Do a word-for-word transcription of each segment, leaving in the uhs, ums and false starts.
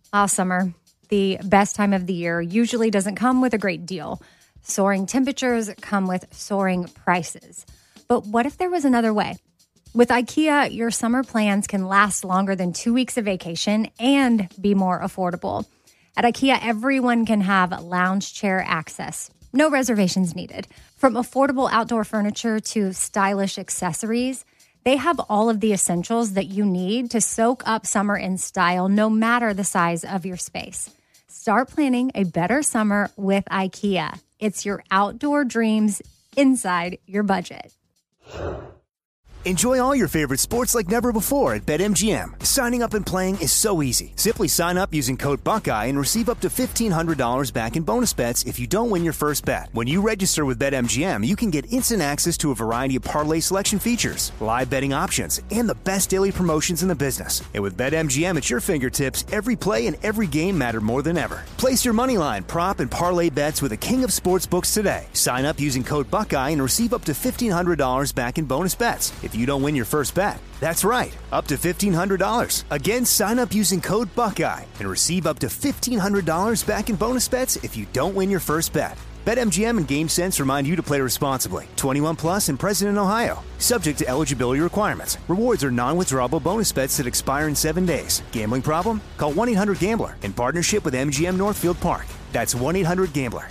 Ah, summer, the best time of the year, usually doesn't come with a great deal. Soaring temperatures come with soaring prices. But what if there was another way? With IKEA, your summer plans can last longer than two weeks of vacation and be more affordable. At IKEA, everyone can have lounge chair access. No reservations needed. From affordable outdoor furniture to stylish accessories, they have all of the essentials that you need to soak up summer in style, no matter the size of your space. Start planning a better summer with IKEA. It's your outdoor dreams inside your budget. Enjoy all your favorite sports like never before at BetMGM. Signing up and playing is so easy. Simply sign up using code Buckeye and receive up to fifteen hundred dollars back in bonus bets if you don't win your first bet. When you register with BetMGM, you can get instant access to a variety of parlay selection features, live betting options, and the best daily promotions in the business. And with BetMGM at your fingertips, every play and every game matter more than ever. Place your moneyline, prop, and parlay bets with the king of sportsbooks today. Sign up using code Buckeye and receive up to fifteen hundred dollars back in bonus bets if you don't win your first bet. That's right, up to fifteen hundred dollars. Again, sign up using code Buckeye and receive up to fifteen hundred dollars back in bonus bets if you don't win your first bet. BetMGM and GameSense remind you to play responsibly. twenty-one plus and present in Ohio. Subject to eligibility requirements. Rewards are non-withdrawable bonus bets that expire in seven days. Gambling problem? Call one eight hundred gambler in partnership with M G M Northfield Park. That's one eight hundred gambler.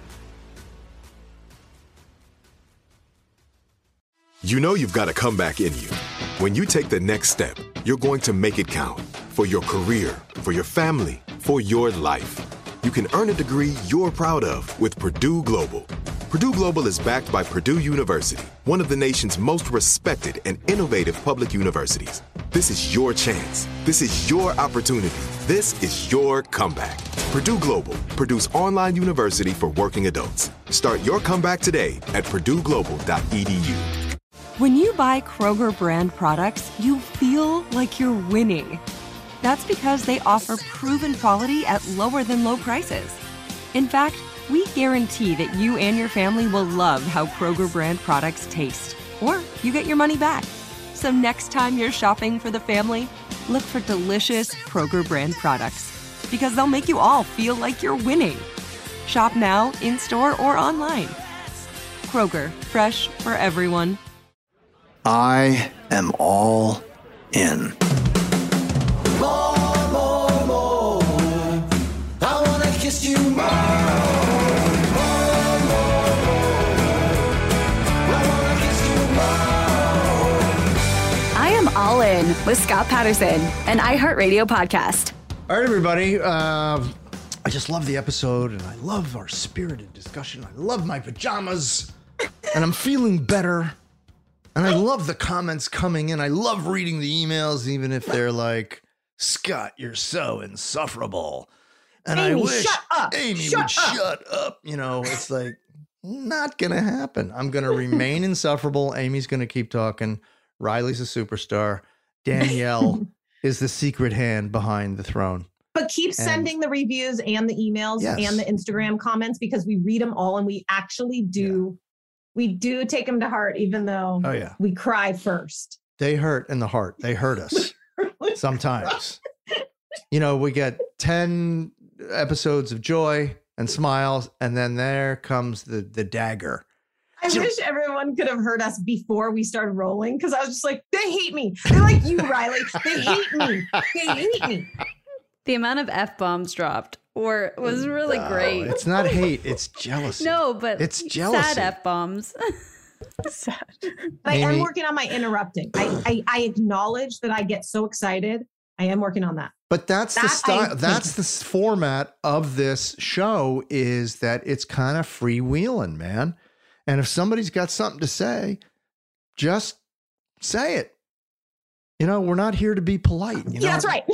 You know you've got a comeback in you. When you take the next step, you're going to make it count. For your career, for your family, for your life. You can earn a degree you're proud of with Purdue Global. Purdue Global is backed by Purdue University, one of the nation's most respected and innovative public universities. This is your chance. This is your opportunity. This is your comeback. Purdue Global, Purdue's online university for working adults. Start your comeback today at purdue global dot e d u. When you buy Kroger brand products, you feel like you're winning. That's because they offer proven quality at lower than low prices. In fact, we guarantee that you and your family will love how Kroger brand products taste, or you get your money back. So next time you're shopping for the family, look for delicious Kroger brand products, because they'll make you all feel like you're winning. Shop now, in-store, or online. Kroger, fresh for everyone. I am all in. More, more, more. I wanna kiss you more. More, more, more. I wanna kiss you more. I am all in with Scott Patterson, an iHeartRadio podcast. All right, everybody. Uh, I just love the episode, and I love our spirited discussion. I love my pajamas, and I'm feeling better. And I love the comments coming in. I love reading the emails, even if they're like, Scott, you're so insufferable. And Amy, I wish shut up. Amy Shut would up. shut up. You know, it's like, not going to happen. I'm going to remain insufferable. Amy's going to keep talking. Riley's a superstar. Danielle is the secret hand behind the throne. But keep And- sending the reviews and the emails Yes. and the Instagram comments, because we read them all and we actually do. We do take them to heart, even though Oh, yeah. we cry first. They hurt in the heart. They hurt us sometimes. You know, we get ten episodes of joy and smiles, and then there comes the the dagger. I wish everyone could have heard us before we started rolling, because I was just like, they hate me. They're like you, Riley. They hate me. They hate me. The amount of F-bombs dropped or was really No, great. It's not hate, it's jealousy. No, but It's jealousy. sad F-bombs. Sad. I am Amy- working on my interrupting. I, I I acknowledge that I get so excited. I am working on that. But that's the That I style. think- That's the s- format of this show, is that it's kind of freewheeling, man. And if somebody's got something to say, just say it. You know, we're not here to be polite. You know? Yeah, that's right.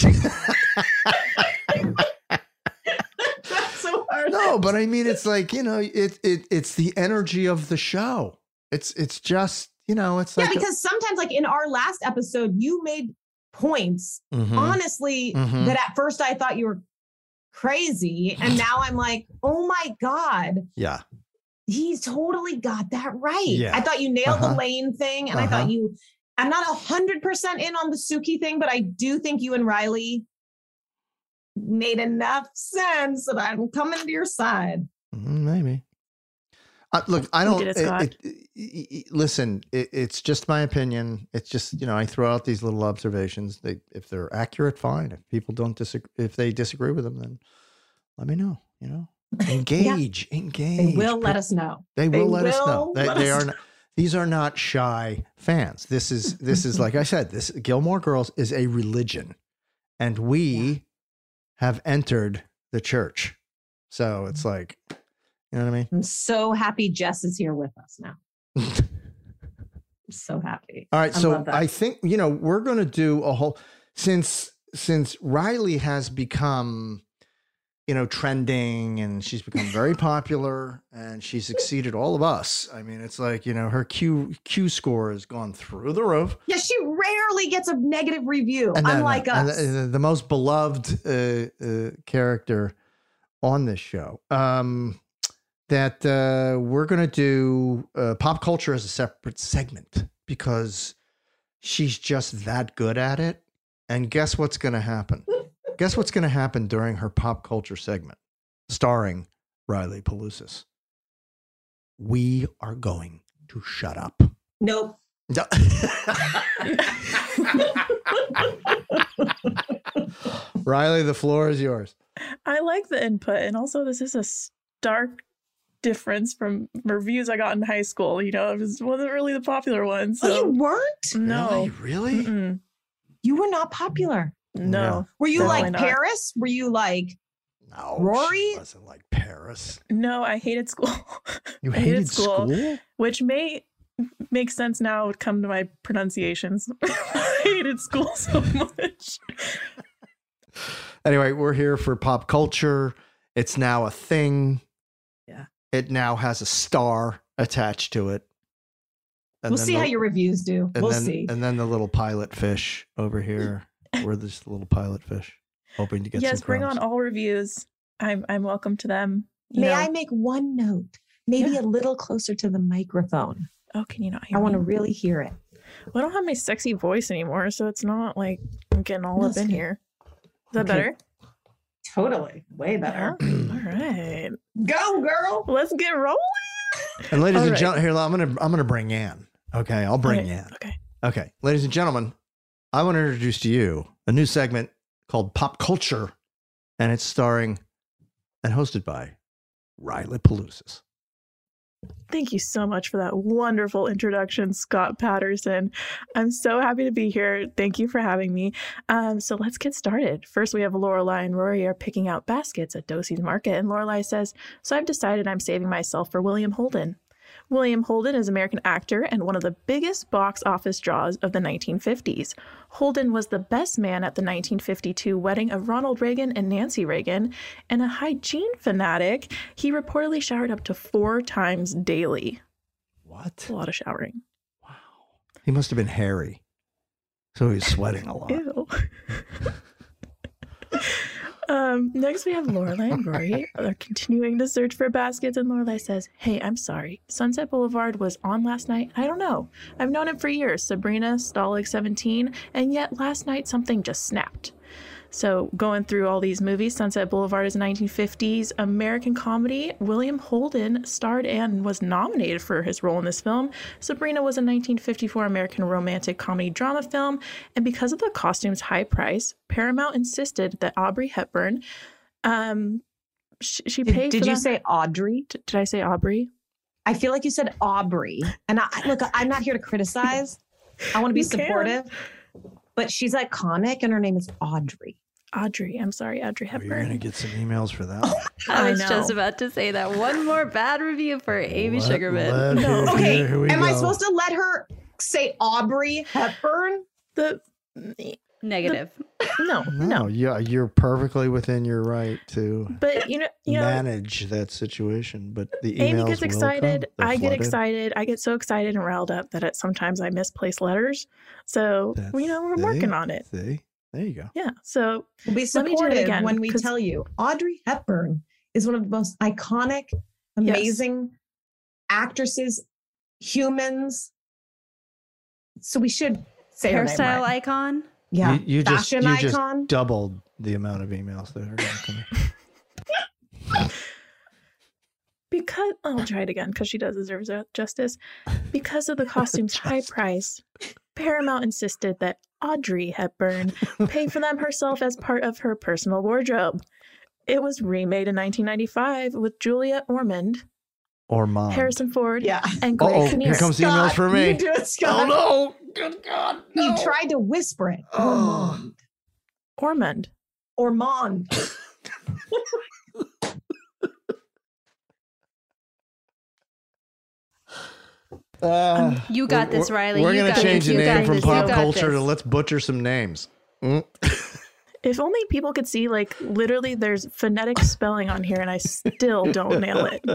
That's so hard. No, but I mean, it's like, you know, it it it's the energy of the show. It's it's just, you know, it's Yeah, like a- because sometimes, like in our last episode, you made points, Mhm. honestly, Mhm. that at first I thought you were crazy. And now I'm like, oh my God, yeah. he's totally got that right. Yeah. I thought you nailed Uh-huh. the Lane thing. And I Uh-huh. thought you, I'm not a hundred percent in on the Suki thing, but I do think you and Riley made enough sense that I'm coming to your side. Mm, maybe. Uh, look, I We don't. did it, it- Scott. it- it- it- listen, it, it's just my opinion. It's just, you know, I throw out these little observations. They, if they're accurate, fine. If people don't disagree, if they disagree with them, then let me know. You know, engage, engage. They will let us know. They will let us know. will They, let they us are. Not, these are not shy fans. This is this is like I said. This Gilmore Girls is a religion, and we have entered the church. So it's like, you know what I mean? I'm so happy Jess is here with us now. I'm so happy. All right, I so love that. I think, you know, we're going to do a whole since since Riley has become, you know, trending and she's become very popular and she's exceeded all of us. I mean, it's like, you know, her Q Q score has gone through the roof. Yeah, she rarely gets a negative review, And then, unlike and us. the, the- the most beloved uh, uh, character on this show. Um, that uh, we're going to do uh, pop culture as a separate segment because she's just that good at it. And guess what's going to happen? Guess what's going to happen during her pop culture segment, starring Riley Pelusis? We are going to shut up. Nope. No. Riley, the floor is yours. I like the input, and also this is a stark difference from reviews I got in high school. You know, it was, wasn't really the popular one. So Oh, you weren't? no, Really? Mm-mm. You were not popular. no, Were you Definitely like not. Paris? Were you like No, Rory? she wasn't like Paris. no. I hated school. You I hated school? which may make sense now. Would come to my pronunciations. I hated school so much. Anyway, we're here for pop culture. It's now a thing. Yeah. It now has a star attached to it. And we'll then see the- how your reviews do. and We'll then, see. And then the little pilot fish over here. We're this little pilot fish, hoping to get Yes, some bring crumbs. on all reviews. I'm I'm welcome to them. You May know- I make one note? Maybe Yeah. a little closer to the microphone. Oh, can you not hear I want to me? really hear it. Well, I don't have my sexy voice anymore, so it's not like I'm getting all No, up it's in good. here. Is that Okay. better? Totally. Way better. All right. Go, girl. Let's get rolling. And ladies All and right. gentlemen, here I'm gonna I'm gonna bring Ann. Okay, I'll bring Okay, Ann. Okay. Okay, ladies and gentlemen, I want to introduce to you a new segment called Pop Culture, and it's starring and hosted by Riley Pelusis. Thank you so much for that wonderful introduction, Scott Patterson. I'm so happy to be here. Thank you for having me. Um, so let's get started. First, we have Lorelai and Rory are picking out baskets at Dosey's Market, and Lorelai says, "So I've decided I'm saving myself for William Holden." William Holden is an American actor and one of the biggest box office draws of the nineteen fifties. Holden was the best man at the nineteen fifty-two wedding of Ronald Reagan and Nancy Reagan, and a hygiene fanatic. He reportedly showered up to four times daily. What? A lot of showering. He must have been hairy, so he's sweating a lot. Ew. Um, next, we have Lorelai and Rory. They're continuing to search for baskets, and Lorelai says, "Hey, I'm sorry. Sunset Boulevard was on last night. I don't know. I've known him for years. Sabrina, Stalag seventeen, and yet last night something just snapped." So, going through all these movies, Sunset Boulevard is a nineteen fifties American comedy. William Holden starred and was nominated for his role in this film. Sabrina was a nineteen fifty-four American romantic comedy drama film. And because of the costume's high price, Paramount insisted that Aubrey Hepburn, um, she, she Did, paid did for you them- say Audrey? D- Did I say Aubrey? I feel like you said Aubrey. And I, look, I'm not here to criticize. I want to be You can. supportive. But she's iconic, and her name is Audrey. Audrey. I'm sorry, Audrey You're Hepburn. gonna get some emails for that. I I was know. just about to say that. One more bad review for Amy Let- Sugarman. let- No. here- Okay, here we am I go. supposed to let her say Aubrey Hepburn? The Negative. no, No, no. yeah, you're perfectly within your right to But you know, you know, manage that situation. But the emails Amy gets will excited. come. They're I get flooded. excited. I get so excited and riled up that it, sometimes I misplace letters. So That's- you know, we're see? working on it. See, there you go. Yeah. So We'll be Let me do it supportive again, when we 'cause- tell you. Audrey Hepburn is one of the most iconic, amazing actresses, humans. So we should say her name Hairstyle right. icon. Yeah, you, you just fashion you just icon. doubled the amount of emails that are going to come in. Because I'll try it again because she does deserve ju- justice. Because of the costume's high price, Paramount insisted that Audrey Hepburn pay for them herself as part of her personal wardrobe. It was remade in nineteen ninety-five with Julia Ormond, Ormond. Harrison Ford, Yeah. and Greg Uh-oh, Kinnear. here comes the emails for me. You do it, Scott. Oh, no. Good God. He no. tried to whisper it. Oh. Ormond. Ormond. Ormond. Uh, You got we're- this, Riley. We're You going to got change this. the You got name from this. You pop got culture this. to let's butcher some names. Mm. If only people could see, like, literally there's phonetic spelling on here and I still don't nail it.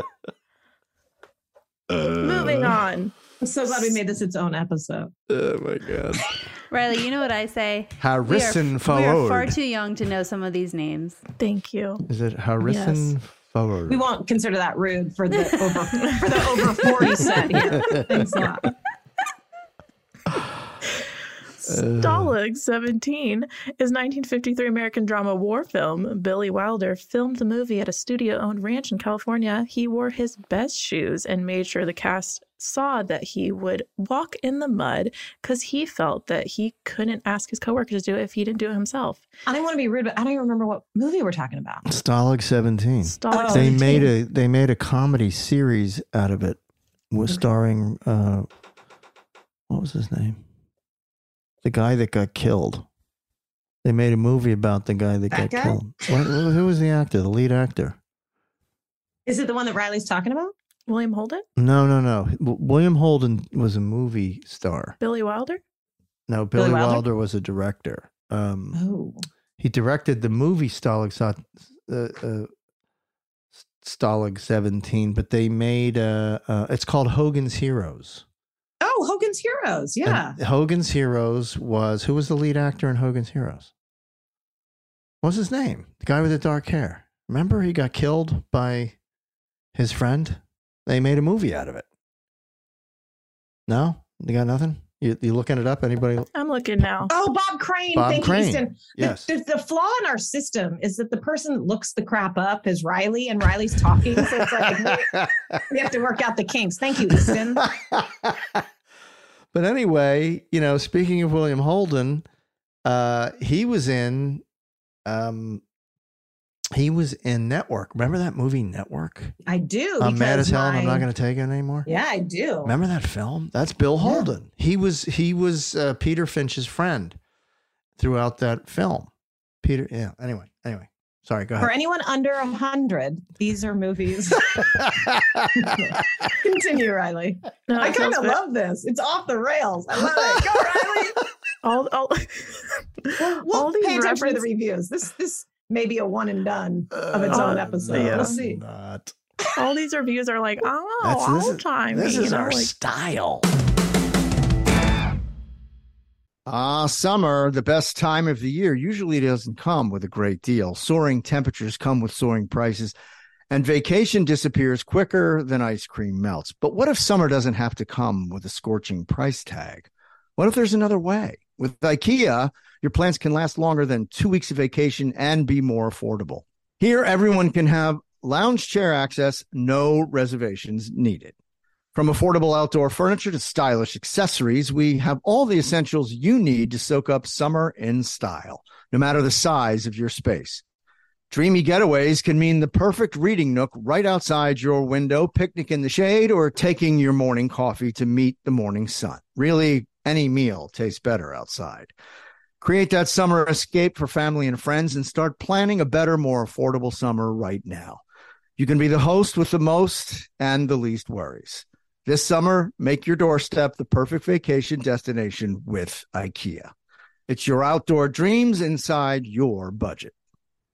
Moving on. I'm so glad we made this its own episode. Oh, my God. Riley, you know what I say? Harrison we are, Ford. we are far too young to know some of these names. Thank you. Is it Harrison Yes. Ford? We won't consider that rude for the over for the over forty set here. Thanks a lot. Stalag seventeen is nineteen fifty-three American drama war film. Billy Wilder filmed the movie at a studio-owned ranch in California. He wore his best shoes and made sure the cast saw that he would walk in the mud because he felt that he couldn't ask his coworkers to do it if he didn't do it himself. I don't want to be rude, but I don't even remember what movie we're talking about. Stalag seventeen. Stalag Oh. They seventeen. made a they made a comedy series out of it, was starring uh, what was his name? The guy that got killed. They made a movie about the guy that That got guy? killed. What, who was the actor? The lead actor? Is it the one that Riley's talking about? William Holden? No, no, no. W- William Holden was a movie star. Billy Wilder? No, Billy, Billy Wilder? Wilder? was a director. Um, Oh. He directed the movie Stalag, Sa- uh, uh, Stalag seventeen, but they made uh, uh, it's called Hogan's Heroes. Oh, Hogan's Heroes. Yeah. And Hogan's Heroes was who was the lead actor in Hogan's Heroes? What's his name? The guy with the dark hair. Remember, he got killed by his friend. They made a movie out of it. No, you got nothing. You you looking it up? Anybody? I'm looking now. Oh, Bob Crane. Bob Thank Crane. you, Easton. The- Yes. The, the flaw in our system is that the person that looks the crap up is Riley, and Riley's talking. So it's like we, we have to work out the kinks. Thank you, Easton. But anyway, you know, speaking of William Holden, uh, he was in, um, he was in Network. Remember that movie Network? I do. I'm mad because as hell, and I'm my- not going to take it anymore. Yeah, I do. Remember that film? That's Bill Holden. He was he was uh, Peter Finch's friend throughout that film. Peter, yeah. Anyway, anyway, sorry. Go For ahead. anyone under a hundred, these are movies. Continue, Riley. No, I it kind feels of bad. love this. It's off the rails. I love it. Go, Riley. All, all, We'll, we'll all these pay attention to the reference- reviews. This this may be a one and done of its Uh, own episode. yeah. We'll see. Not. all these reviews are like, oh, That's- this old is- time. This you is know, our like, style. Ah, summer, the best time of the year, usually doesn't come with a great deal. Soaring temperatures come with soaring prices, and vacation disappears quicker than ice cream melts. But what if summer doesn't have to come with a scorching price tag? What if there's another way? With IKEA, your plans can last longer than two weeks of vacation and be more affordable. Here, everyone can have lounge chair access, no reservations needed. From affordable outdoor furniture to stylish accessories, we have all the essentials you need to soak up summer in style, no matter the size of your space. Dreamy getaways can mean the perfect reading nook right outside your window, picnic in the shade, or taking your morning coffee to meet the morning sun. Really, any meal tastes better outside. Create that summer escape for family and friends and start planning a better, more affordable summer right now. You can be the host with the most and the least worries. This summer, make your doorstep the perfect vacation destination with IKEA. It's your outdoor dreams inside your budget.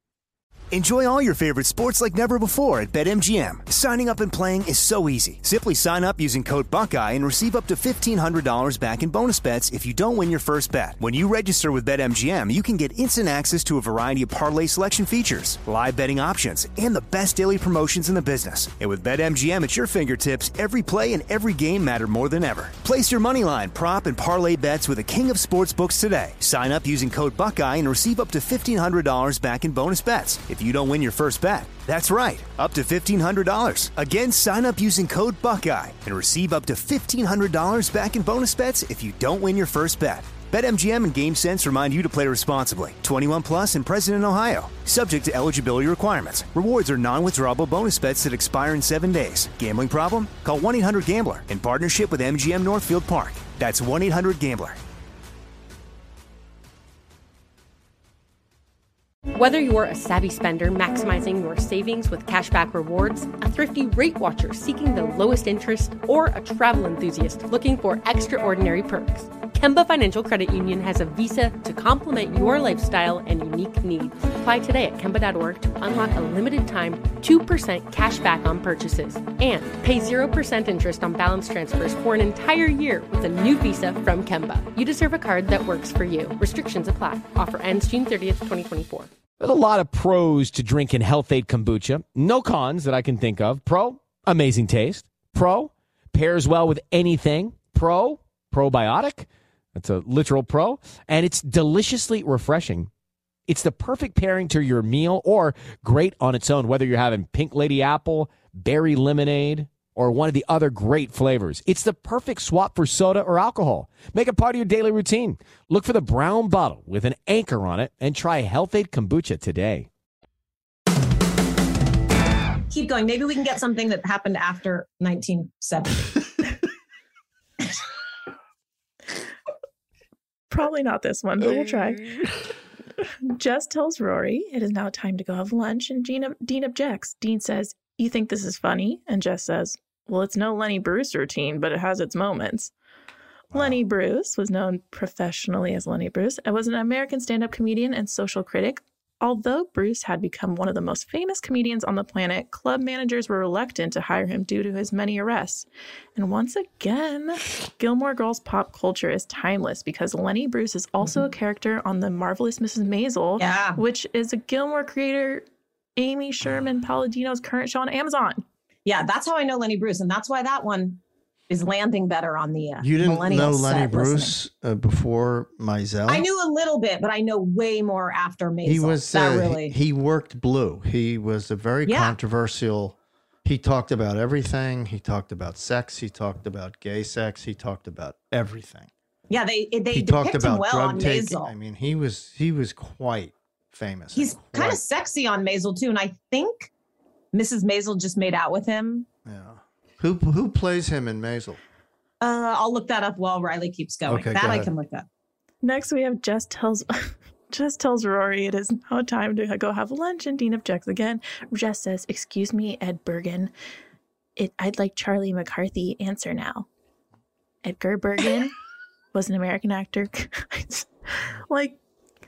Enjoy all your favorite sports like never before at BetMGM. Signing up and playing is so easy. Simply sign up using code Buckeye and receive up to fifteen hundred dollars back in bonus bets if you don't win your first bet. When you register with BetMGM, you can get instant access to a variety of parlay selection features, live betting options, and the best daily promotions in the business. And with BetMGM at your fingertips, every play and every game matter more than ever. Place your moneyline, prop, and parlay bets with the king of sportsbooks today. Sign up using code Buckeye and receive up to fifteen hundred dollars back in bonus bets if you don't win your first bet. That's right, up to fifteen hundred dollars. Again, sign up using code Buckeye and receive up to fifteen hundred dollars back in bonus bets if you don't win your first bet. BetMGM and GameSense remind you to play responsibly. twenty-one plus and present in Ohio. Subject to eligibility requirements. Rewards are non-withdrawable bonus bets that expire in seven days. Gambling problem? Call one eight hundred gambler in partnership with M G M Northfield Park. That's one eight hundred gambler. Whether you're a savvy spender maximizing your savings with cashback rewards, a thrifty rate watcher seeking the lowest interest, or a travel enthusiast looking for extraordinary perks, Kemba Financial Credit Union has a visa to complement your lifestyle and unique needs. Apply today at Kemba dot org to unlock a limited-time two percent cash back on purchases and pay zero percent interest on balance transfers for an entire year with a new visa from Kemba. You deserve a card that works for you. Restrictions apply. Offer ends June thirtieth, twenty twenty-four. There's a lot of pros to drinking Health-Ade kombucha. No cons that I can think of. Pro, amazing taste. Pro, pairs well with anything. Pro, probiotic. That's a literal pro. And it's deliciously refreshing. It's the perfect pairing to your meal or great on its own, whether you're having Pink Lady Apple, berry lemonade, or one of the other great flavors. It's the perfect swap for soda or alcohol. Make it part of your daily routine. Look for the brown bottle with an anchor on it and try Health-Ade kombucha today. Keep going. Maybe we can get something that happened after nineteen seventy. Probably not this one, but we'll try. Jess tells Rory it is now time to go have lunch, and Dean, Dean objects. Dean says, "You think this is funny?" And Jess says, "Well, it's no Lenny Bruce routine, but it has its moments." Wow. Lenny Bruce was known professionally as Lenny Bruce and was an American stand-up comedian and social critic. Although Bruce had become one of the most famous comedians on the planet, club managers were reluctant to hire him due to his many arrests. And once again, Gilmore Girls pop culture is timeless because Lenny Bruce is also mm-hmm. a character on The Marvelous Missus Maisel, yeah. which is a Gilmore creator Amy Sherman Palladino's current show on Amazon. Yeah, that's how I know Lenny Bruce, and that's why that one is landing better on the uh, You didn't millennial know Lenny set Bruce uh, before Maisel? I knew a little bit, but I know way more after Maisel. He was that uh, really... he, he worked Blue. He was a very yeah. controversial. He talked about everything. He talked about sex. He talked about gay sex. He talked about everything. Yeah, they they he depict talked about him well drug on taking. Maisel. I mean, he was he was quite famous. He's quite, kind of sexy on Maisel too, and I think Missus Maisel just made out with him. Yeah. Who who plays him in Maisel? Uh, I'll look that up while Riley keeps going. Okay, that go I ahead. can look up. Next, we have Jess tells Jess tells Rory it is now time to go have lunch, and Dean objects again. Jess says, "Excuse me, Ed Bergen. It, I'd like Charlie McCarthy answer now." Edgar Bergen was an American actor. Like,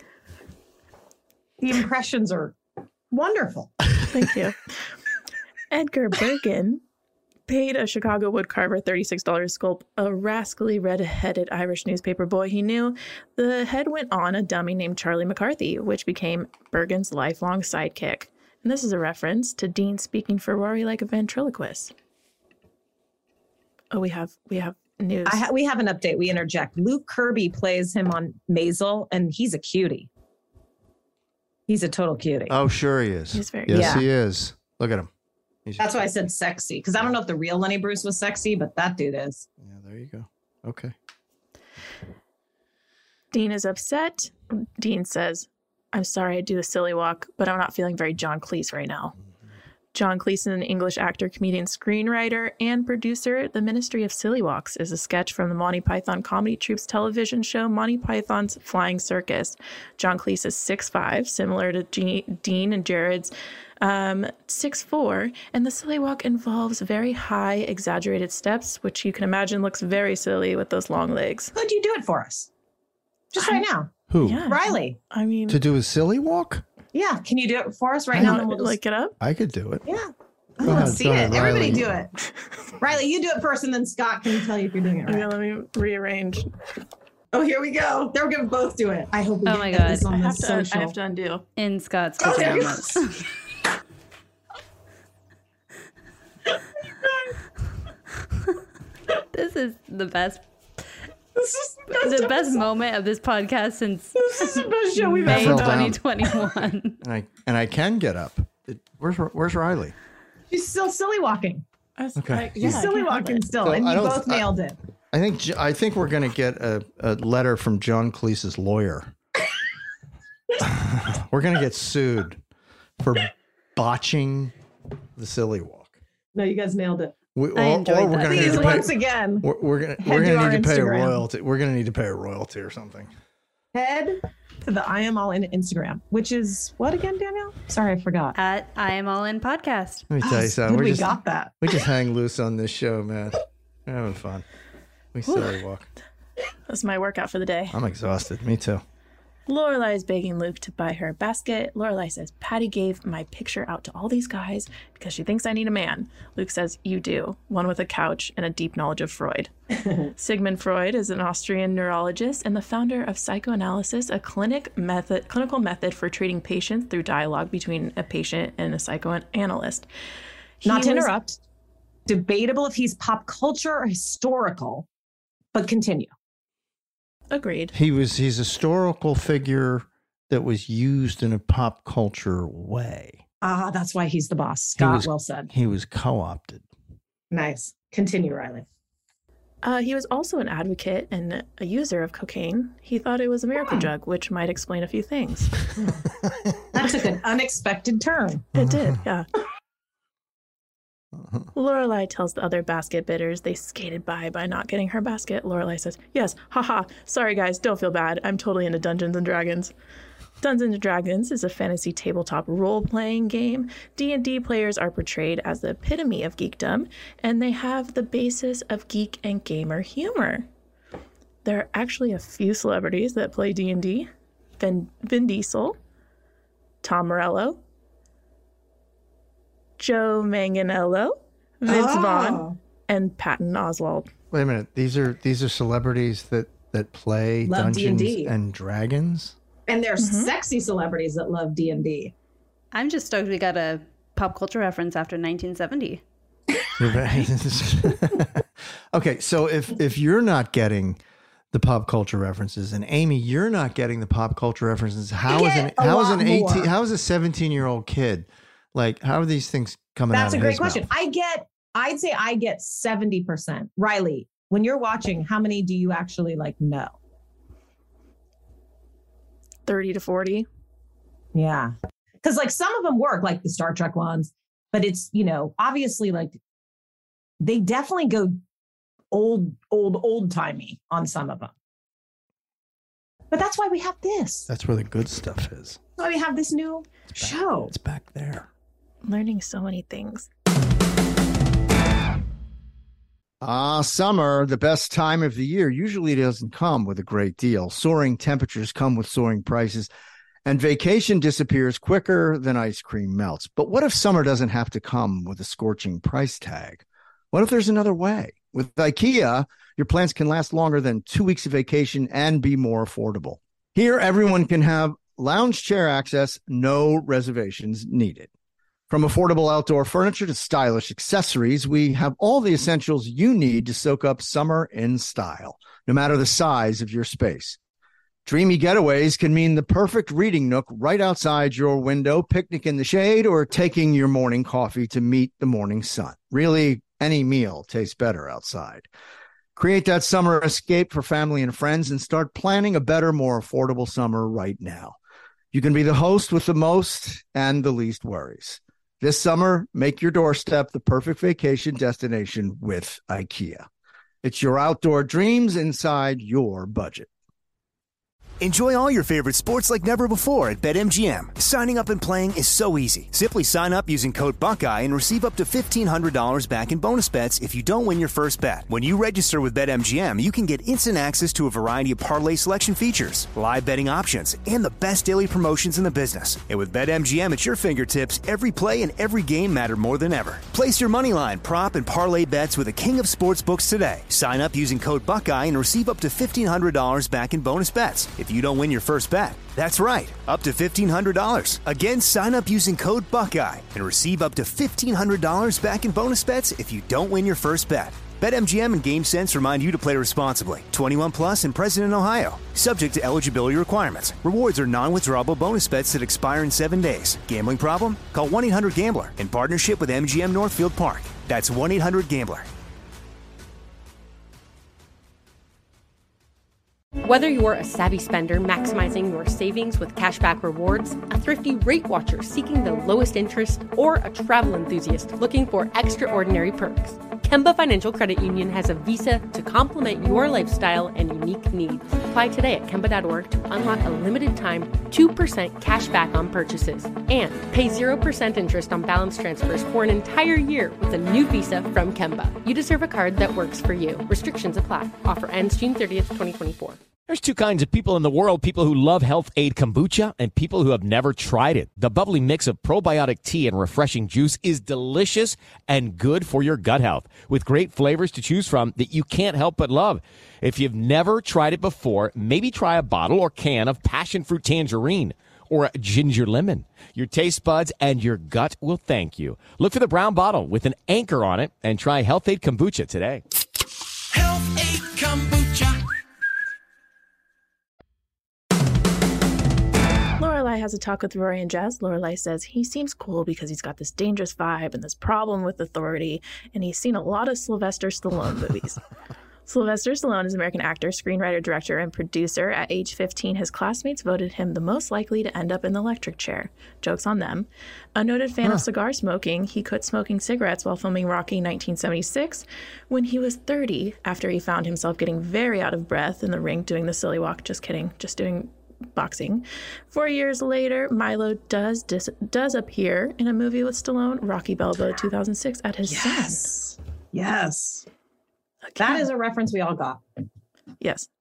the impressions are wonderful. Thank you. Edgar Bergen paid a Chicago woodcarver thirty-six dollars to sculpt a rascally red-headed Irish newspaper boy he knew. The head went on a dummy named Charlie McCarthy, which became Bergen's lifelong sidekick. And this is a reference to Dean speaking for Rory like a ventriloquist. Oh, we have we have news. I ha- we have an update. We interject. Luke Kirby plays him on Maisel, and he's a cutie. He's a total cutie. Oh, sure he is. He's very yes, yeah. he is. Look at him. He's That's why I said sexy, because I don't know if the real Lenny Bruce was sexy, but that dude is. Yeah, there you go. Okay. Dean is upset. Dean says, "I'm sorry I do the silly walk, but I'm not feeling very John Cleese right now." John Cleese, an English actor, comedian, screenwriter, and producer. The Ministry of Silly Walks is a sketch from the Monty Python comedy troupe's television show Monty Python's Flying Circus. John Cleese is six five, similar to G- Dean and Jared's um, six four, and the silly walk involves very high, exaggerated steps, which you can imagine looks very silly with those long legs. Who'd you do it for us? Just right now. Who? Yeah. Riley. I mean, To do a silly walk? Yeah. Can you do it for us right I now? know, And we'll just... like, get up? I could do it. Yeah. I Go want to ahead, see go it. ahead, Everybody Riley. do it. Riley, you do it first, and then Scott can tell you if you're doing it right. Okay, let me rearrange. Oh, here we go. They're going to both do it. I hope we Oh get my get God. this I on the have, to, social. I have to undo. In Scott's Oh, there you pajamas. This is the best. This is the best, The best episode. moment of this podcast since This is the best show we've May ever fell down. twenty twenty-one. And I and I can get up. It- where's Where's Riley? She's still silly walking. Okay. I, She's yeah, I silly can't help walking it. still, So and I you don't- both I- nailed it. I think J- I think we're gonna get a, a letter from John Cleese's lawyer. We're gonna get sued for botching the silly walk. No, you guys nailed it. We, I or, enjoyed or we're that. gonna need Please, to pay, once again, We're, we're gonna head we're to gonna our need to pay a Instagram. royalty. We're gonna need to pay a royalty or something. head to the I Am All In Instagram, which is what again, Danielle? Sorry, I forgot. At I Am All In Podcast. Let me tell you Oh, something. good We we just got that. we just hang loose on this show, man. We're having fun. We silly walk. That's my workout for the day. I'm exhausted. Me too. Lorelai is begging Luke to buy her a basket. Lorelai says, Patty gave my picture out to all these guys because she thinks I need a man. Luke says, you do. One with a couch and a deep knowledge of Freud. Sigmund Freud is an Austrian neurologist and the founder of psychoanalysis, a clinic method, clinical method for treating patients through dialogue between a patient and a psychoanalyst. He Not to was- interrupt. Debatable if he's pop culture or historical, but continue. Agreed. He was he's a historical figure that was used in a pop culture way. Ah, that's why he's the boss. He Scott, was- well said. He was co-opted. Nice. Continue, Riley. Uh, he was also an advocate and a user of cocaine. He thought it was a miracle drug, which might explain a few things. That took an unexpected turn. It did, yeah. Lorelai tells the other basket bidders they skated by by not getting her basket. Lorelai says, yes, haha, sorry guys, don't feel bad. I'm totally into Dungeons and Dragons. Dungeons and Dragons is a fantasy tabletop role-playing game. D and D players are portrayed as the epitome of geekdom, and they have the basis of geek and gamer humor. There are actually a few celebrities that play D and D. Vin, Vin Diesel, Tom Morello, Joe Manganiello, Vince Oh. Vaughn, and Patton Oswalt. Wait a minute. These are these are celebrities that that play Love D and Dungeons D. and Dragons. And there's Mhm. sexy celebrities that love D and D. I'm just stoked we got a pop culture reference after nineteen seventy. You're very- okay, so if if you're not getting the pop culture references, and Amy, you're not getting the pop culture references, how is an get a how is lot an eighteen more. how is a seventeen year old kid like? How are these things coming out? That's a of great his question. mouth? I get, I'd say I get seventy percent. Riley, when you're watching, how many do you actually like know? thirty to forty. Yeah. Because like some of them work, like the Star Trek ones, but it's, you know, obviously like they definitely go old, old, old timey on some of them. But that's why we have this. That's where the good stuff is. That's why we have this new show. It's back there. Learning so many things. Ah, summer, the best time of the year, usually doesn't come with a great deal. Soaring temperatures come with soaring prices, and vacation disappears quicker than ice cream melts. But what if summer doesn't have to come with a scorching price tag? What if there's another way? With IKEA, your plans can last longer than two weeks of vacation and be more affordable. Here, everyone can have lounge chair access, no reservations needed. From affordable outdoor furniture to stylish accessories, we have all the essentials you need to soak up summer in style, no matter the size of your space. Dreamy getaways can mean the perfect reading nook right outside your window, picnic in the shade, or taking your morning coffee to meet the morning sun. Really, any meal tastes better outside. Create that summer escape for family and friends and start planning a better, more affordable summer right now. You can be the host with the most and the least worries. This summer, make your doorstep the perfect vacation destination with IKEA. It's your outdoor dreams inside your budget. Enjoy all your favorite sports like never before at BetMGM. Signing up and playing is so easy. Simply sign up using code Buckeye and receive up to fifteen hundred dollars back in bonus bets if you don't win your first bet. When you register with BetMGM, you can get instant access to a variety of parlay selection features, live betting options, and the best daily promotions in the business. And with BetMGM at your fingertips, every play and every game matter more than ever. Place your money line, prop, and parlay bets with the king of sportsbooks today. Sign up using code Buckeye and receive up to fifteen hundred dollars back in bonus bets if you don't win your first bet. That's right, up to fifteen hundred dollars. Again, sign up using code Buckeye and receive up to fifteen hundred dollars back in bonus bets if you don't win your first bet. BetMGM and GameSense remind you to play responsibly. twenty-one plus and present in Ohio. Subject to eligibility requirements. Rewards are non-withdrawable bonus bets that expire in seven days. Gambling problem? Call one eight hundred gambler in partnership with M G M Northfield Park. That's one eight hundred gambler. Whether you're a savvy spender maximizing your savings with cashback rewards, a thrifty rate watcher seeking the lowest interest, or a travel enthusiast looking for extraordinary perks, Kemba Financial Credit Union has a visa to complement your lifestyle and unique needs. Apply today at Kemba dot org to unlock a limited time two percent cash back on purchases and pay zero percent interest on balance transfers for an entire year with a new visa from Kemba. You deserve a card that works for you. Restrictions apply. Offer ends June thirtieth, twenty twenty-four. There's two kinds of people in the world, people who love Health Aid Kombucha and people who have never tried it. The bubbly mix of probiotic tea and refreshing juice is delicious and good for your gut health, with great flavors to choose from that you can't help but love. If you've never tried it before, maybe try a bottle or can of passion fruit tangerine or a ginger lemon. Your taste buds and your gut will thank you. Look for the brown bottle with an anchor on it and try Health Aid Kombucha today. Health Aid Kombucha. Lorelai has a talk with Rory and Jess. Lorelai says he seems cool because he's got this dangerous vibe and this problem with authority, and he's seen a lot of Sylvester Stallone movies. Sylvester Stallone is an American actor, screenwriter, director, and producer. At age fifteen, his classmates voted him the most likely to end up in the electric chair. Joke's on them. A noted fan huh. of cigar smoking, he quit smoking cigarettes while filming Rocky nineteen seventy-six when he was thirty, after he found himself getting very out of breath in the ring doing the silly walk. Just kidding. Just doing boxing. Four years later, Milo does dis- does appear in a movie with Stallone, Rocky Balboa two thousand six, at his yes. son. Yes. That is a reference we all got. Yes.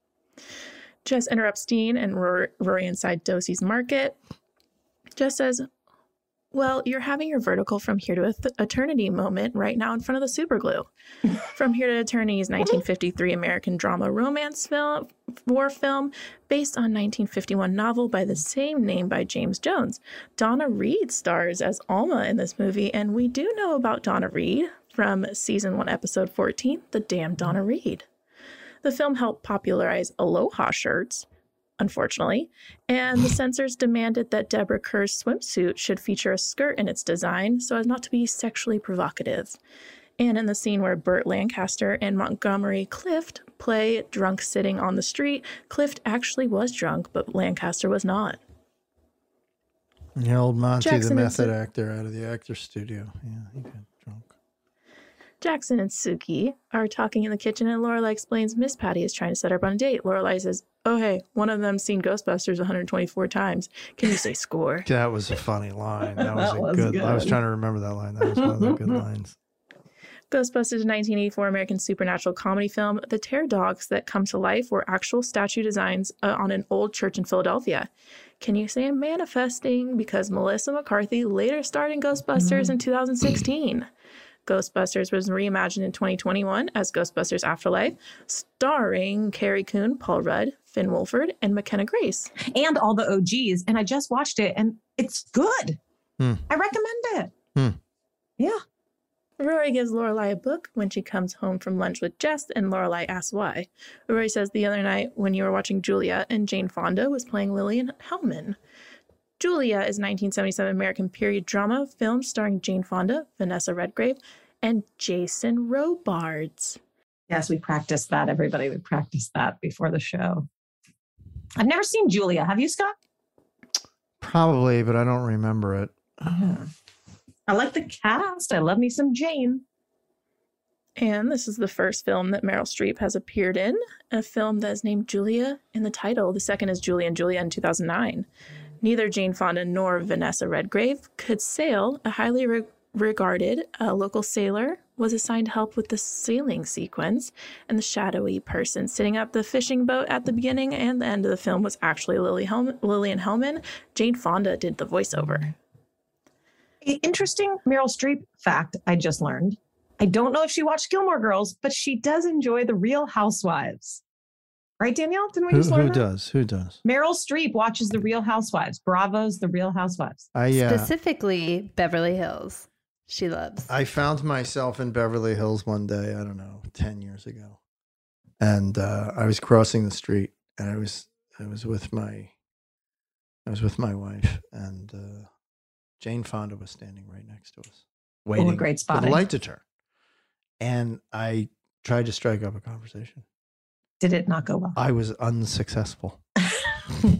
Jess interrupts Dean and Rory, Rory inside Dosey's Market. Jess says, well, you're having your vertical From Here to th- Eternity moment right now in front of the super glue. From Here to Eternity is nineteen fifty-three American drama romance film, war film based on nineteen fifty-one novel by the same name by James Jones. Donna Reed stars as Alma in this movie, and we do know about Donna Reed from season one, episode fourteen, The Damn Donna Reed. The film helped popularize Aloha shirts, unfortunately, and the censors demanded that Deborah Kerr's swimsuit should feature a skirt in its design so as not to be sexually provocative. And in the scene where Burt Lancaster and Montgomery Clift play drunk sitting on the street, Clift actually was drunk, but Lancaster was not. The old Monty, Jackson the and method Su- actor out of the Actors Studio. Yeah, he got drunk. Jackson and Suki are talking in the kitchen, and Lorelai explains Miss Patty is trying to set her up on a date. Lorelai says, oh, hey, one of them's seen Ghostbusters one hundred twenty-four times. Can you say score? That was a funny line. That was That a was good, good. I was trying to remember that line. That was one of the good lines. Ghostbusters is a nineteen eighty-four American supernatural comedy film. The terror dogs that come to life were actual statue designs uh, on an old church in Philadelphia. Can you say I'm manifesting? Because Melissa McCarthy later starred in Ghostbusters mm-hmm. in two thousand sixteen. Ghostbusters was reimagined in twenty twenty-one as Ghostbusters Afterlife, starring Carrie Coon, Paul Rudd, Finn Wolford, and McKenna Grace. And all the O Gs. And I just watched it, and it's good. Hmm. I recommend it. Hmm. Yeah. Rory gives Lorelai a book when she comes home from lunch with Jess, and Lorelai asks why. Rory says the other night when you were watching Julia and Jane Fonda was playing Lillian Hellman. Julia is a nineteen seventy-seven American period drama film starring Jane Fonda, Vanessa Redgrave, and Jason Robards. Yes, we practiced that, everybody. We practiced that before the show. I've never seen Julia. Have you, Scott? Probably, but I don't remember it. Yeah. I like the cast. I love me some Jane. And this is the first film that Meryl Streep has appeared in, a film that is named Julia in the title. The second is Julia and Julia in two thousand nine. Neither Jane Fonda nor Vanessa Redgrave could sail. A highly re- regarded uh, local sailor was assigned to help with the sailing sequence, and the shadowy person sitting up the fishing boat at the beginning and the end of the film was actually Lily Hel- Lillian Hellman. Jane Fonda did the voiceover. Interesting Meryl Streep fact I just learned. I don't know if she watched Gilmore Girls, but she does enjoy The Real Housewives. Right, Danielle? Didn't we Who, just learn who that? does? Who does? Meryl Streep watches The Real Housewives. Bravo's The Real Housewives. I uh, Specifically, Beverly Hills. She loves. I found myself in Beverly Hills one day, I don't know, ten years ago. And uh, I was crossing the street and I was I was with my I was with my wife, and uh, Jane Fonda was standing right next to us, waiting Oh, great for spotting. the light to turn. And I tried to strike up a conversation. Did it not go well? I was unsuccessful. I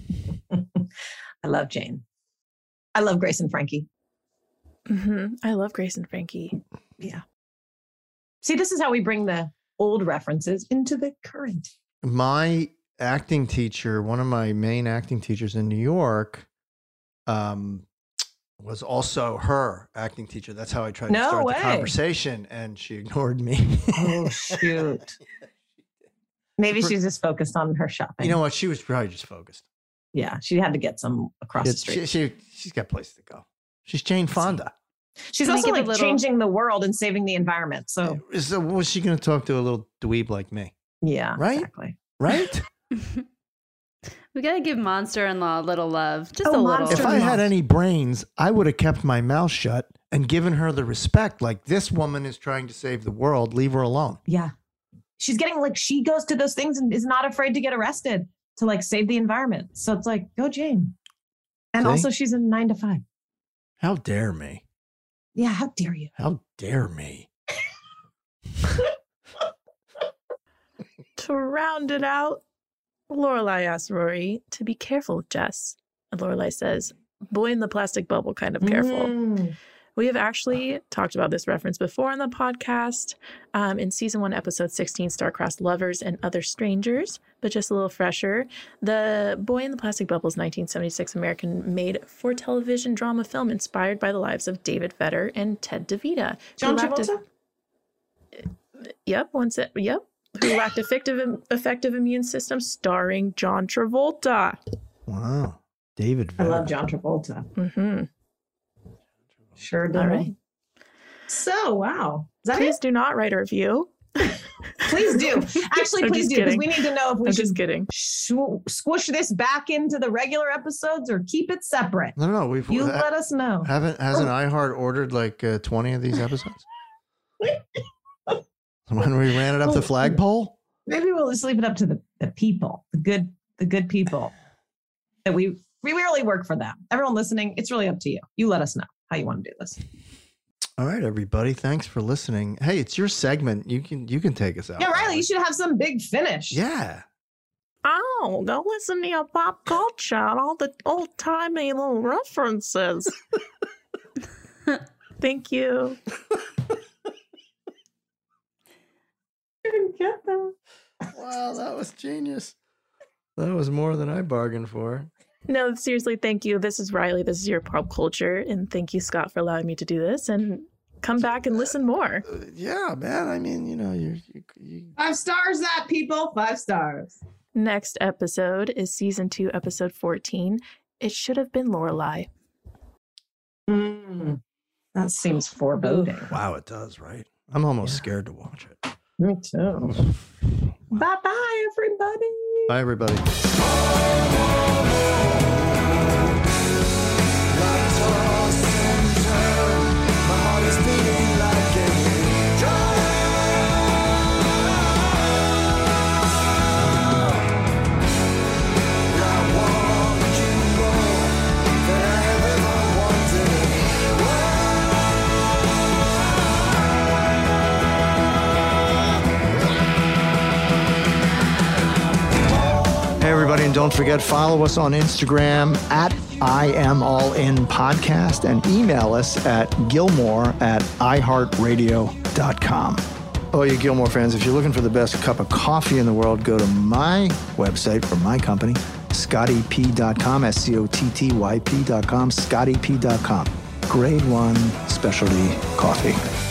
love Jane. I love Grace and Frankie. Mm-hmm. I love Grace and Frankie. Yeah. See, this is how we bring the old references into the current. My acting teacher, one of my main acting teachers in New York, um, was also her acting teacher. That's how I tried No to start way. the conversation, and she ignored me. Oh, shoot. Maybe she's just focused on her shopping. You know what? She was probably just focused. Yeah, she had to get some across the She, street. she, she's got places to go. She's Jane Fonda. She's Can we also give a like little- changing the world and saving the environment. So So was she going to talk to a little dweeb like me? yeah, Right? exactly. Right? We gotta give Monster-in-Law a little love. Just Oh, a little. If I had any brains, I would have kept my mouth shut and given her the respect. Like, this woman is trying to save the world. Leave her alone. Yeah. She's getting like, she goes to those things and is not afraid to get arrested to like save the environment. So it's like, go Jane. And See? also she's in nine to five. How dare me? Yeah. How dare you? How dare me? To round it out, Lorelai asks Rory to be careful with Jess. And Lorelai says, boy in the plastic bubble kind of careful. Mm. We have actually talked about this reference before on the podcast um, in season one, episode sixteen, Star-Crossed Lovers and Other Strangers, but just a little fresher. The Boy in the Plastic Bubble is nineteen seventy-six American-made for-television drama film inspired by the lives of David Vedder and Ted DeVita. John who lacked Travolta? a- Yep, one set. Yep. Who lacked effective effective immune system, starring John Travolta. Wow. David I Vedder. love John Travolta. Mm-hmm. Sure do. All right. So, wow. Is that Please it? do not write a review. Please do. Actually, I'm please just do, because kidding. we need to know if we I'm should just kidding. sw- squish this back into the regular episodes or keep it separate. No, no, we've You ha- let us know. haven't hasn't iHeart ordered like uh, twenty of these episodes? When we ran it up the flagpole? Maybe we'll just leave it up to the, the people, the good, the good people that we we rarely work for them. Everyone listening, it's really up to you. You let us know how you want to do this. All right, everybody. Thanks for listening. Hey, it's your segment. You can you can take us out. Yeah, Riley, you should have some big finish. Yeah. Oh, go listen to your pop culture and all the old timey little references. Thank you. Didn't get them. Wow, that was genius. That was more than I bargained for. No, seriously, thank you. This is Riley. This is your pop culture. And thank you, Scott, for allowing me to do this. And come back and listen more. Uh, yeah, man. I mean, you know, you, you, you Five stars, that people. Five stars. Next episode is season two, episode fourteen. It should have been Lorelai. Mm, that seems foreboding. Wow, it does, right? I'm almost scared to watch it. Me too. Bye bye, everybody. Bye, everybody. Hey, everybody, and don't forget, follow us on Instagram at I Am All In Podcast and email us at Gilmore at i heart radio dot com. Oh, you Gilmore fans, if you're looking for the best cup of coffee in the world, go to my website for my company, scotty p dot com, S C O T T Y P dot com, scotty p dot com. Grade one specialty coffee.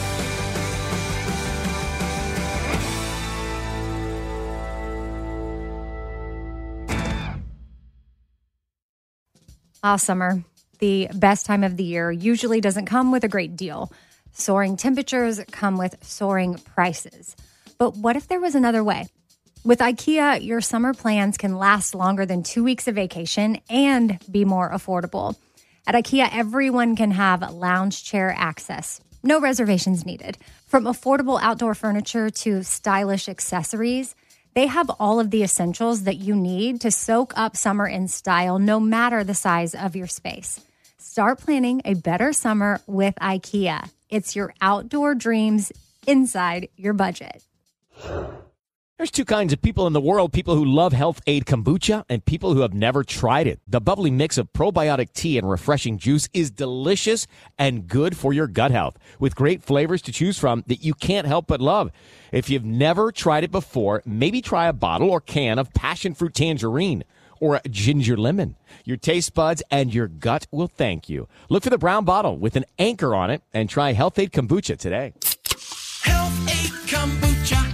Ah, summer, the best time of the year, usually doesn't come with a great deal. Soaring temperatures come with soaring prices. But what if there was another way? With IKEA, your summer plans can last longer than two weeks of vacation and be more affordable. At IKEA, everyone can have lounge chair access. No reservations needed. From affordable outdoor furniture to stylish accessories, they have all of the essentials that you need to soak up summer in style, no matter the size of your space. Start planning a better summer with IKEA. It's your outdoor dreams inside your budget. There's two kinds of people in the world, people who love Health Aid Kombucha and people who have never tried it. The bubbly mix of probiotic tea and refreshing juice is delicious and good for your gut health, with great flavors to choose from that you can't help but love. If you've never tried it before, maybe try a bottle or can of passion fruit tangerine or a ginger lemon. Your taste buds and your gut will thank you. Look for the brown bottle with an anchor on it and try Health Aid Kombucha today. Health Aid Kombucha.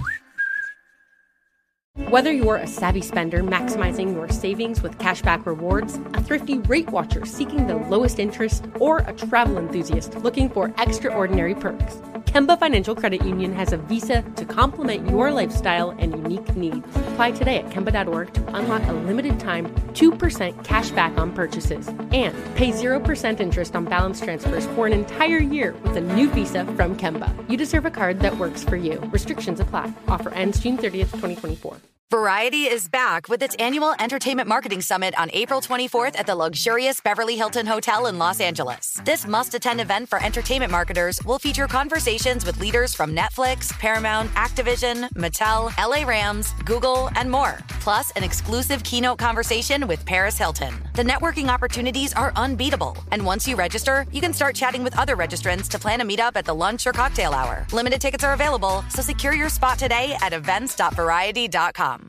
Whether you're a savvy spender maximizing your savings with cashback rewards, a thrifty rate watcher seeking the lowest interest, or a travel enthusiast looking for extraordinary perks, Kemba Financial Credit Union has a visa to complement your lifestyle and unique needs. Apply today at Kemba dot org to unlock a limited time two percent cash back on purchases and pay zero percent interest on balance transfers for an entire year with a new visa from Kemba. You deserve a card that works for you. Restrictions apply. Offer ends June thirtieth, twenty twenty-four. Variety is back with its annual Entertainment Marketing Summit on April twenty-fourth at the luxurious Beverly Hilton Hotel in Los Angeles. This must-attend event for entertainment marketers will feature conversations with leaders from Netflix, Paramount, Activision, Mattel, L A Rams, Google, and more. Plus, an exclusive keynote conversation with Paris Hilton. The networking opportunities are unbeatable. And once you register, you can start chatting with other registrants to plan a meetup at the lunch or cocktail hour. Limited tickets are available, so secure your spot today at events dot variety dot com.